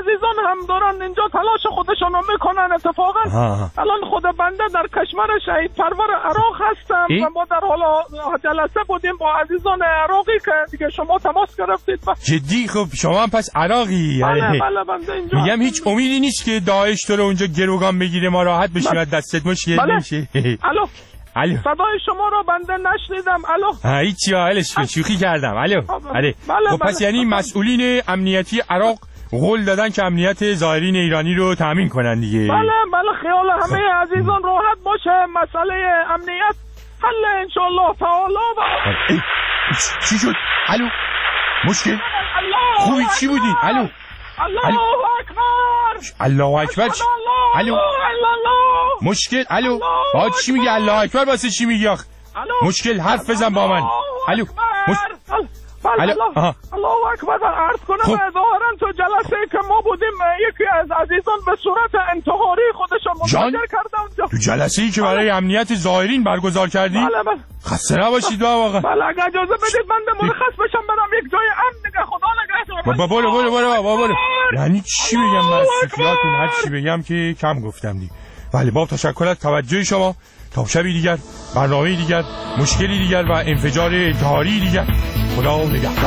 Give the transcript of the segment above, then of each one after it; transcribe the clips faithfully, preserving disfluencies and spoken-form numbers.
عزیزان هم دارن اینجا تلاش خودشون رو میکنن. اتفاقا الان خود بنده در کشور شهید پرور عراق هستم ای؟ و ما در حال جلسه بودیم با عزیزان عراقی که دیگه شما تماس گرفتید. جدی؟ خب شما هم پس عراقی؟ بله بله بنده اینجا میگم هیچ امیدی نیست که داعش تو رو اونجا گروگان بگیره ما راحت بشیم از دستت مشکل بله. نمیشه؟ الو الو صدای شما رو بنده نشنیدم. الو هیچی حالش شوخی کردم. الو بله خب پس بله. یعنی مسئولین امنیتی عراق قول دادن که امنیت زائرین ایرانی رو تامین کنن دیگه؟ بله بله خیال همه عزیزان راحت باشه. مسئله امنیت حل انشالله تعالی. و چی شد؟ الو مشکل خوبی چی بودی؟ الو الله اکبر الله اکبر الو مشکل الو با چی میگه الله اکبر واسه چی میگی آخ؟ مشکل حرف بزن با من. الو بله الله اکبر. عرض کنم ظاهرا تو جلسه که ما بودیم یکی از عزیزان به صورت انتحاری خودشون منفجر کردن. تو جلسه ای که برای امنیت زائرین برگزار کردی؟ بله بله. خسته نباشید واقعا. بله اگه اجازه بدید من مرخص بشم برم یک جای امن دیگه. خدا نگهدار. بابا برو برو برو بابا برو. یعنی چی بگم من سفیاتون هر چی بگم که کم گفتم دیگه. بله با تشکر از توجه شما. تا شبی دیگر، برنامه دیگر، مشکلی دیگر و انفجار انتحاری دیگر. خدا نگهدار.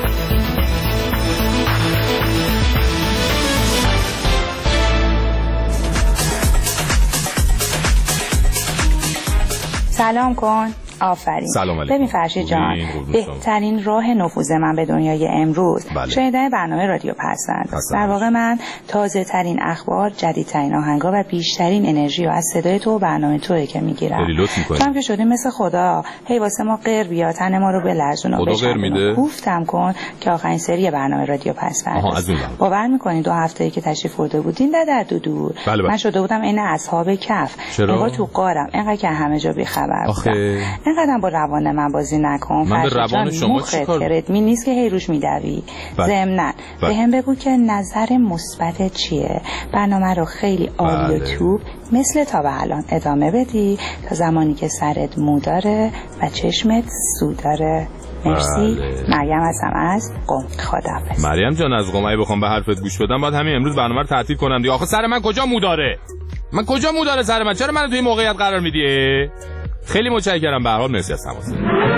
سلام کن. آفرین. سلام علیکم. ببین فرشید جان، بهترین راه نفوذ من به دنیای امروز بله. شنیدن برنامه رادیو پسند. در واقع من تازه ترین اخبار، جدیدترین آهنگا و بیشترین انرژی رو از صدای تو و برنامه توئه که میگیرم. تو هم که شدی مثل خدا، هی واسه ما غیر بیا، تن ما رو بلرزون و بشن. گفتم کن که آخرین سری برنامه رادیو پسند. باور میکنی دو هفته‌ای که تشریف برده بودین در دو دور بله بله. من شده بودم عین اصحاب کف. انگار تو غارم، اینقدر که همه جا بی خبر بودم. اینقدر با روان من بازی نکن. من به روان شما چیکار؟ تردمی نیست که هی روش میدوی. ضمناً بهم بگو که نظر مثبت چیه؟ برنامه رو خیلی عالی و توپ مثل تا به الان ادامه بدی تا زمانی که سرت مو داره و چشمت سو داره. مرسی. مریم هستم از قم. خداحافظ. مریم جان از قم. اگه بخوام به حرفت گوش بدم بعد همین امروز برنامه رو تعطیل کنم دیگه. آخه سر من کجا مو داره؟ من کجا مو داره سر من؟ چرا منو توی موقعیت قرار میدی؟ خیلی متشکرم. به هر حال مرسی از تماس.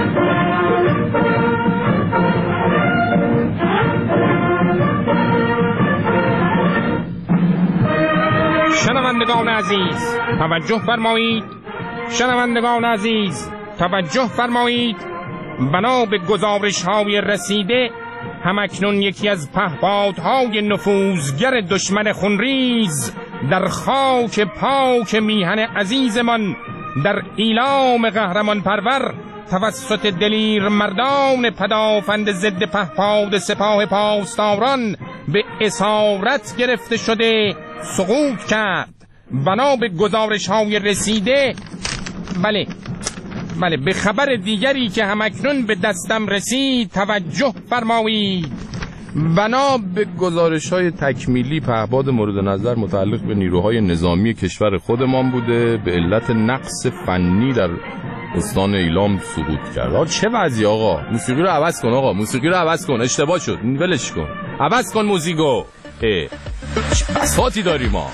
شنوندگان عزیز توجه فرمایید. شنوندگان عزیز توجه فرمایید. بنا به گزارش‌های رسیده همکنون یکی از پهپادهای نفوذگر دشمن خونریز در خاک پاک میهن عزیزمان در ایلام قهرمان پرور توسط دلیر مردان پدافند ضد پهپاد سپاه پاسداران به اسارت گرفته شده سقوط کرد. بنا به گزارش‌های رسیده بله بله به خبر دیگری که همکنون به دستم رسید توجه فرمایید. بنا به گزارش‌های تکمیلی پهپاد مورد نظر متعلق به نیروهای نظامی کشور خودمان بوده به علت نقص فنی در استان ایلام سقوط کرد. چه وضعی آقا؟ موسیقی رو عوض کن آقا، موسیقی رو عوض کن. اشتباه شد، ولش کن. عوض کن موزیکو. اه چه بساطی داری ما.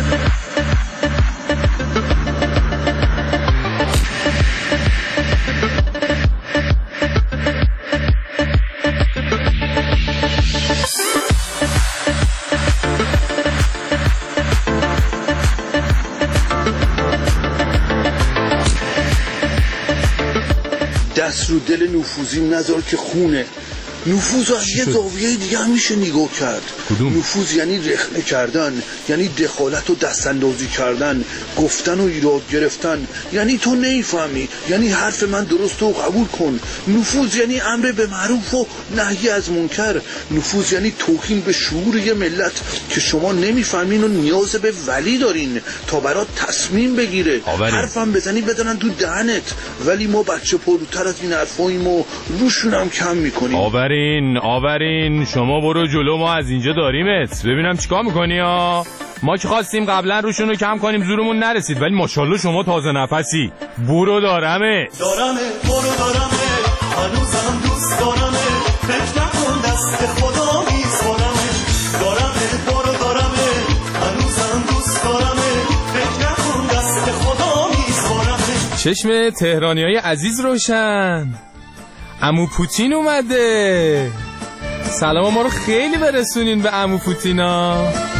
دست رو دل نفوذیم نذار که خونه. نفوذ از یه زاویه دیگه هم میشه نگاه کرد. کدوم؟ نفوذ یعنی رخنه کردن، یعنی دخالت و دستاندازی کردن، گفتن و ایراد گرفتن، یعنی تو نمیفهمی، یعنی حرف من درست و قبول کن. نفوذ یعنی امر به معروف و نهی از منکر. نفوذ یعنی توهین به شعور یه ملت که شما نمیفهمین و نیاز به ولی دارین تا برات تصمیم بگیره. حرفم بزنی بدنن تو دهنت، ولی ما بچه پروتر از این حرفاییم و روشون هم کم میکنیم. آورین آورین شما برو جلو، ما از اینجا داریمت. ببینم چیکار میکنی ها. ما که خواستیم قبلا روشون رو کم کنیم زورمون نرسید، ولی ماشاءالله شما تازه نفسی. برو دارمه دارمه برو دارمه هنوزم دوست دارمه، فکر نکن دست خدا میسپارمه. دارمه برو چشم تهرانیای عزیز روشن. عمو پوتین اومده. سلام ما رو خیلی برسونین به عمو پوتینا.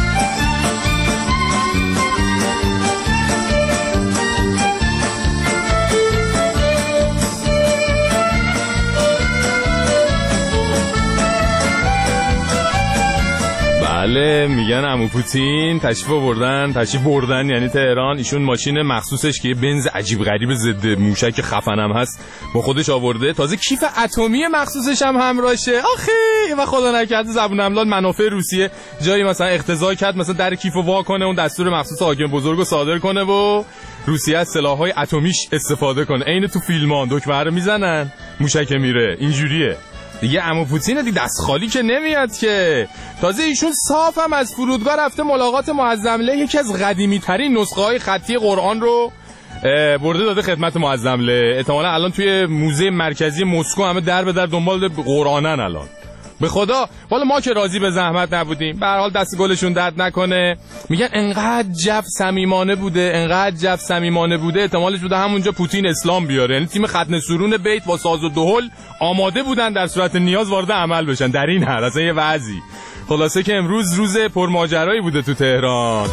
بله میگن عمو پوتین تشریف بردن تشریف بردن یعنی تهران. ایشون ماشین مخصوصش که بنز عجیب غریب ضد موشک خفنم هست با خودش آورده، تازه کیف اتمی مخصوصش هم همراشه. آخه و خدا نکرده زبون املال منافع روسیه جایی مثلا اقتضا کرد مثلا در کیفو وا کنه، اون دستور مخصوص حاکم بزرگو صادر کنه و روسیه از سلاح‌های اتمیش استفاده کنه. عین تو فیلمان دکمه رو میزنن موشک میره، اینجوریه دیگه. عمو پوتین دیگه دست خالی که نمیاد که. تازه ایشون صاف هم از فرودگاه رفته ملاقات معظمله، یکی از قدیمی ترین نسخه های خطی قرآن رو برده داده خدمت معظمله. احتمالاً الان توی موزه مرکزی مسکو همه در به در دنبال قرآنن الان. به خدا والا ما که راضی به زحمت نبودیم. به هر حال دست گلشون درد نکنه. میگن انقدر جو صمیمانه بوده انقدر جو صمیمانه بوده احتمالش بوده همونجا پوتین اسلام بیاره. یعنی تیم ختنه سرون بیت با ساز و دهل آماده بودن در صورت نیاز وارد عمل بشن. در این حد اصلا یه وضعی. خلاصه که امروز روز پرماجرایی بوده تو تهران.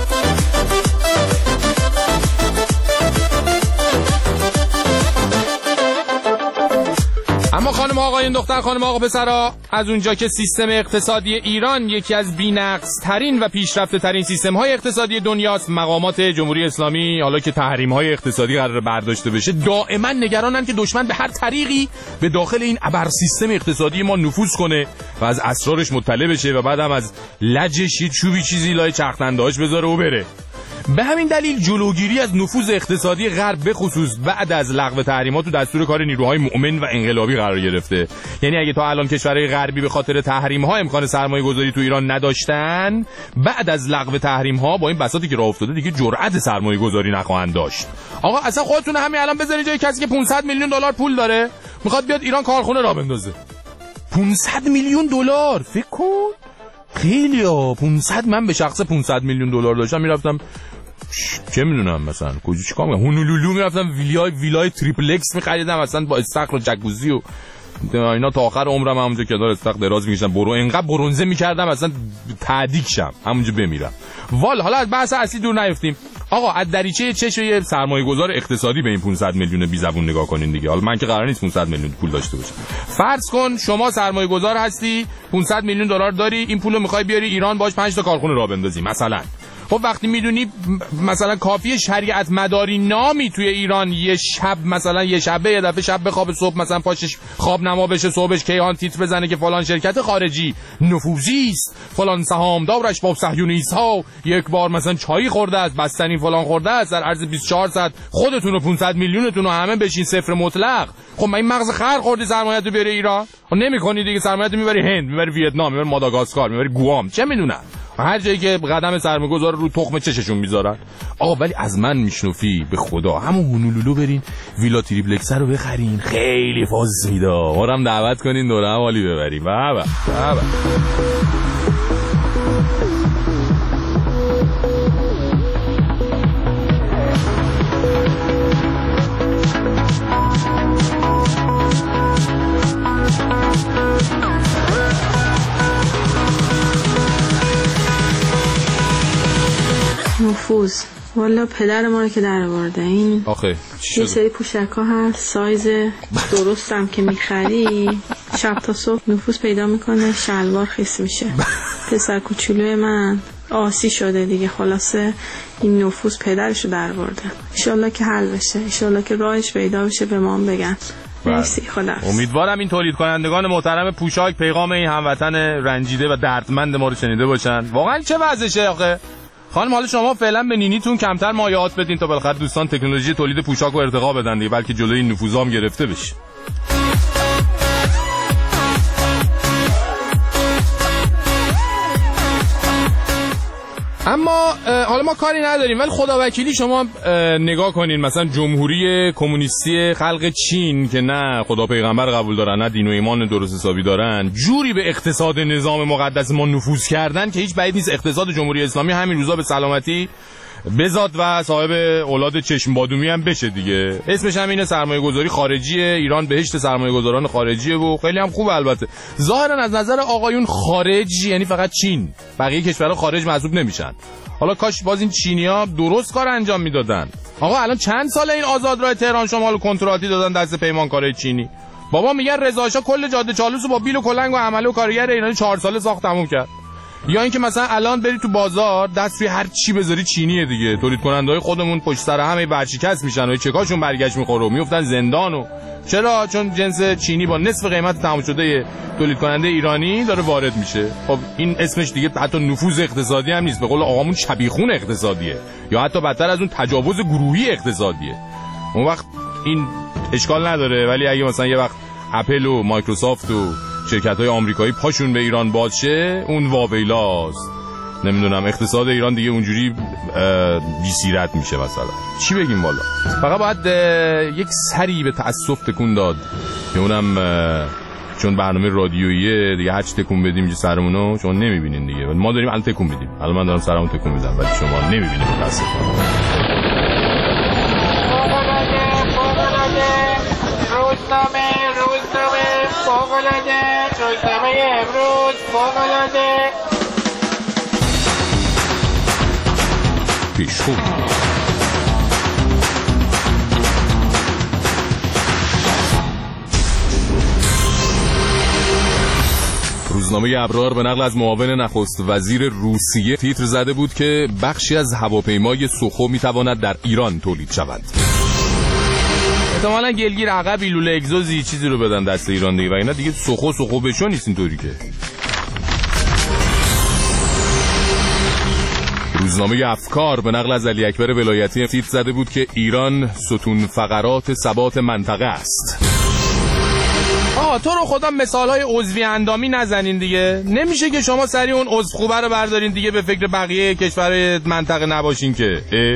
اما خانم آقایون دختر خانم آقا پسرا، از اونجا که سیستم اقتصادی ایران یکی از بی‌نقص ترین و پیشرفته ترین سیستم های اقتصادی دنیاست، مقامات جمهوری اسلامی حالا که تحریم های اقتصادی قرار برداشته بشه دائما نگرانن که دشمن به هر طریقی به داخل این ابر سیستم اقتصادی ما نفوذ کنه و از اسرارش مطلع بشه و بعدم از لجش یه چوبی چیزی لای چرخنده‌اش بذاره و بره. به همین دلیل جلوگیری از نفوذ اقتصادی غرب به خصوص بعد از لغو تحریمات تو دستور کار نیروهای مؤمن و انقلابی قرار گرفته. یعنی اگه تا الان کشورهای غربی به خاطر تحریم‌ها امکان سرمایه‌گذاری تو ایران نداشتن، بعد از لغو تحریم‌ها با این بساطی که راه افتاده دیگه جرأت سرمایه‌گذاری نخواهند داشت. آقا اصلا خودتون همین الان بذارید جای کسی که پانصد میلیون دلار پول داره میخواد بیاد ایران کارخونه راه بندازه. پانصد میلیون دلار فکر کن. خیلی ها پانصد. من به شخص پانصد میلیون دلار داشتم میرفتم چه میدونم مثلا کجا چیکار می‌کردم، هونولولو میرفتم ویلای ویلای تریپلکس می‌خریدم مثلا با استخر و جکوزی و اینا تا آخر عمرم همونجا کنار استخر دراز می‌کشیدم، برو اینقدر برنزه می‌کردم مثلا تعدیق شم همونجا بمیرم. والا حالا از بحث اصلی دور نیفتیم. آقا از دریچه چشم یه سرمایه‌گذار اقتصادی به این پانصد میلیون بی زبون نگاه کنین دیگه. حالا من که قرار نیست پانصد میلیون پول داشته باشم. فرض کن شما سرمایه‌گذار هستی، پانصد میلیون دلار داری، این پولو می‌خوای بیاری ایران باش پنج تا کارخونه راه بندازی مثلا. خب وقتی میدونی مثلا کافیه شریعت مداری نامی توی ایران یه شب مثلا یه شبه یه دفعه شب بخواب صبح مثلا پاشش خواب نما بشه، صبحش کیهان تیتر بزنه که فلان شرکت خارجی نفوذی است، فلان سهامدارش با صهیونیست‌ها یک بار مثلا چای خورده است، بستنی فلان خورده است، در عرض بیست و چهار ساعت خودتون و پانصد میلیونتون رو همه بشین صفر مطلق. خب من این مغز خر خوردی سرمایه‌تو بیاری ایران؟ خب نمی‌کنی دیگه. سرمایه‌تو میبری هند، میبری ویتنام، میبری ماداگاسکار، میبری گوام، چه میدونم هر جایی که قدم سرمایه‌گذار رو تخم چششون میذارن. آقا ولی از من میشنفی به خدا همون هونولولو برین ویلا تریپلکس رو بخرین، خیلی فاز میده. اونم دعوت کنین دوره هم حالی ببریم. بابا بابا نفوذ. والا پدر ما رو که در آورده این. آخه یه سری پوشک ها هست سایز درستم که میخری شب تا صبح نفوذ پیدا میکنه، شلوار خیس میشه. پسر کوچولوی من آسی شده دیگه. خلاصه این نفوذ پدرشو در آورده. انشالله که حل بشه، انشالله که راهش پیدا بشه به ما بگن. مرسی خدا. امیدوارم این تولید کنندگان محترم پوشاک پیغام این هموطن رنجیده و دردمند ما رو شنیده باشن. واقعا چه وضعشه آخه؟ خانم حالا شما فعلا به نینیتون کمتر مایعات بدین تا بالاخره دوستان تکنولوژی تولید پوشاک رو ارتقا بدن دیگه، بلکه جلوی این نفوذام گرفته بشه. اما حالا ما کاری نداریم، ولی خداوکیلی شما نگاه کنین مثلا جمهوری کمونیستی خلق چین که نه خدا پیغمبر قبول دارن نه دین و ایمان درست حسابی دارن، جوری به اقتصاد نظام مقدس ما نفوذ کردن که هیچ بعید نیست اقتصاد جمهوری اسلامی همین روزا به سلامتی بزاد و صاحب اولاد چشم بادومی هم بشه دیگه. اسمش هم اینه، سرمایه گذاری خارجیه. ایران بهشت سرمایه گذاران خارجیه و خیلی هم خوب. البته ظاهرا از نظر آقایون خارج یعنی فقط چین، بقیه کشورها خارج محسوب نمیشن. حالا کاش باز این چینی‌ها درست کار انجام میدادن. آقا الان چند ساله این آزادراه تهران شمال کنتراتی دادن دست پیمانکارای چینی. بابا میگن رضا شاه کل جاده چالوسو با بیل و کلنگ و عمله و کارگر ایرانی چهار ساله ساخت تموم کرد. یا اینکه مثلا الان بری تو بازار دست روی هر چی بذاری چینیه دیگه. تولید کننده‌های خودمون پشت سر همه برشکست میشن و چکاشون برگشت میخوره و میافتن زندان. و چرا؟ چون جنس چینی با نصف قیمت تمام شده تولید کننده ایرانی داره وارد میشه. خب این اسمش دیگه حتی نفوذ اقتصادی هم نیست، به قول آقامون چبیخون اقتصادیه، یا حتی بدتر از اون تجاوز گروهی اقتصادیه. اون وقت این اشکال نداره. ولی اگه مثلا یه وقت اپل و مایکروسافت و شرکت‌های آمریکایی پاشون به ایران باز شه، اون واویلاست. نمیدونم اقتصاد ایران دیگه اونجوری بی‌سیرت میشه مثلا. چی بگیم والا؟ فقط باید یک سری به تأسف تکون داد که اونم چون برنامه رادیوییه دیگه، هر چی تکون بدیم جو سرمونو شما نمیبینین دیگه. ما داریم الان تکون میدیم. الان من دارم سرمون تکون میدم ولی شما نمیبینید متاسفانه. روزنامه روزنامه فوق‌العاده، روزنامه امروز فوق‌العاده. پیشخو روزنامه ابرار به نقل از معاون نخست وزیر روسیه تیتر زده بود که بخشی از هواپیمای سوخو میتواند در ایران تولید شود. احتمالاً گلگیر عقبی لوله اگزوزی چیزی رو بدن دست ایران دیگه، و اینا دیگه سوخو سوخو بشو نیست اینطوری که. روزنامه افکار به نقل از علی اکبر ولایتی تیتر زده بود که ایران ستون فقرات ثبات منطقه است. آه تو رو خدا مثالهای عضوی اندامی نزنین دیگه. نمیشه که شما سری اون عضو خوبه رو بردارین دیگه به فکر بقیه کشور منطقه نباشین که. اه؟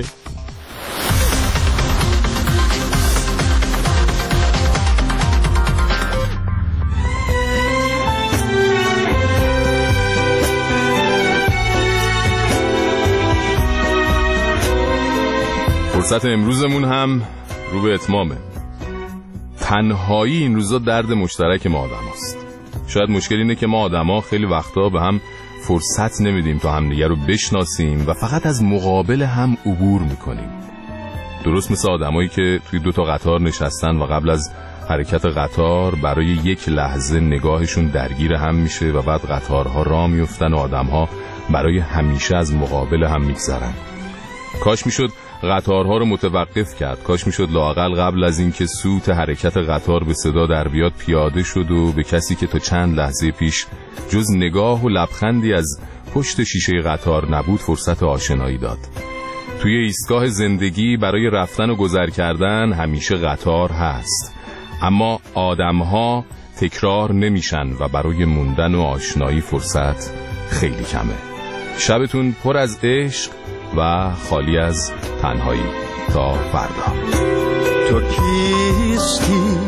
فرصت امروزمون هم رو به اتمامه. تنهایی این روزا درد مشترک ما آدم هست. شاید مشکل اینه که ما آدم ها خیلی وقتا به هم فرصت نمیدیم تا همدیگه رو بشناسیم و فقط از مقابل هم عبور میکنیم. درست مثل آدمایی که توی دوتا قطار نشستن و قبل از حرکت قطار برای یک لحظه نگاهشون درگیر هم میشه و بعد قطارها راه میفتن و آدمها برای همیشه از مقابل هم میگذرن. کاش میشد قطارها رو متوقف کرد. کاش میشد لااقل قبل از اینکه سوت حرکت قطار به صدا در بیاد پیاده شد و به کسی که تا چند لحظه پیش جز نگاه و لبخندی از پشت شیشه قطار نبود فرصت آشنایی داد. توی ایستگاه زندگی برای رفتن و گذر کردن همیشه قطار هست، اما آدمها تکرار نمیشن و برای موندن و آشنایی فرصت خیلی کمه. شبتون پر از عشق و خالی از تنهایی. تا فردا. تو کیستی؟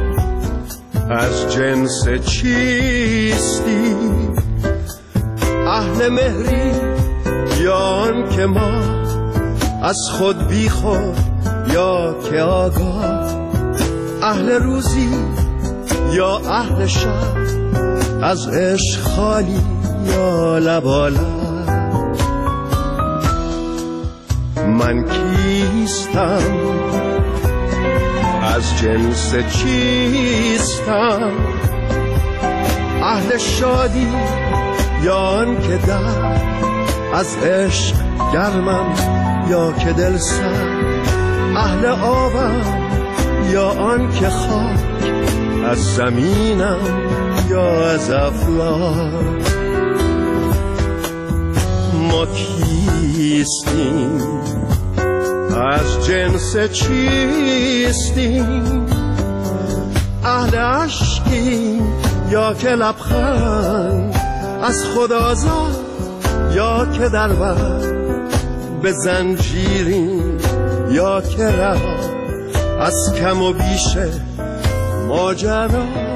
از جنس چیستی؟ اهل مهری یا آن که ما از خود بی خود یا که آگاه؟ اهل روزی یا اهل شب؟ از عشق خالی یا لبالا؟ من کیستم؟ از جنس چیستم؟ اهل شادی یا آن که در از عشق گرمم یا که دل سر؟ اهل آبم یا آن که خاک از زمینم یا از افلاک؟ ما کیستیم؟ از جنس چیستیم؟ اهل عشقیم یا که لبخند از خود آزاد یا که در بر به زنجیریم یا که رها از کم و بیش ماجرا؟